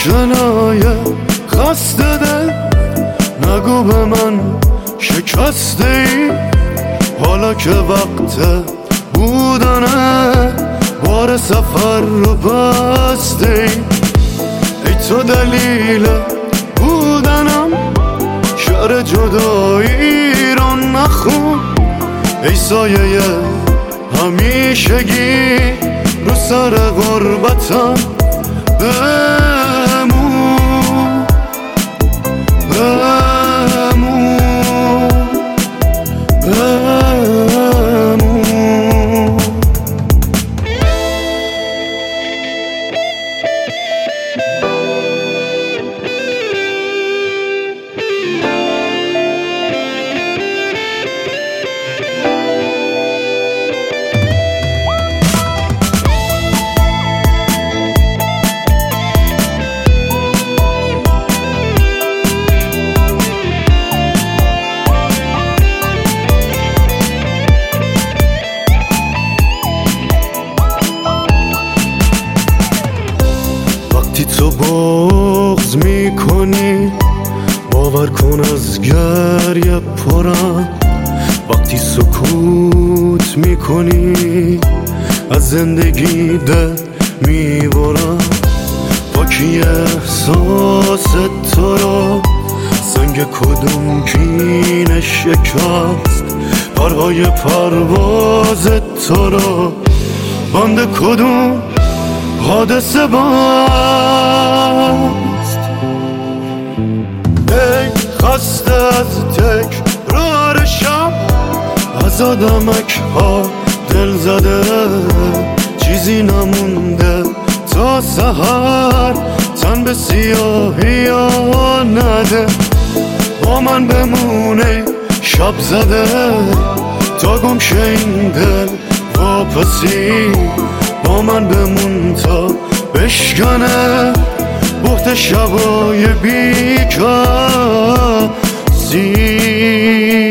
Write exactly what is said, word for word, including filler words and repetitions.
آشنای خسته دل، نگو به من شکسته ای. حالا که وقت بودنه بار سفر رو بسته ای. ای تو دلیل بودنم، شعر جدایی رو نخون. ای سایه همیشگی رو سر غربتم بمون بمون بمون. وقتی تو بغض میکنی باور کن از گریه پرم. وقتی سکوت میکنی از زندگی دل میبرم. پاکی احساس تو را سنگ کدوم کینه شکست. پرهای پرواز تو را بند کدوم حادثه باست. ای خسته از تکرار شب، از آدمک ها دل زده. چیزی نمونده تا سحر، تن به سیاهی ها نده. با من بمونه شب زده تا گم شه این دل واپسی. با من بمون تا بشکنه بحت شبای بیکسی.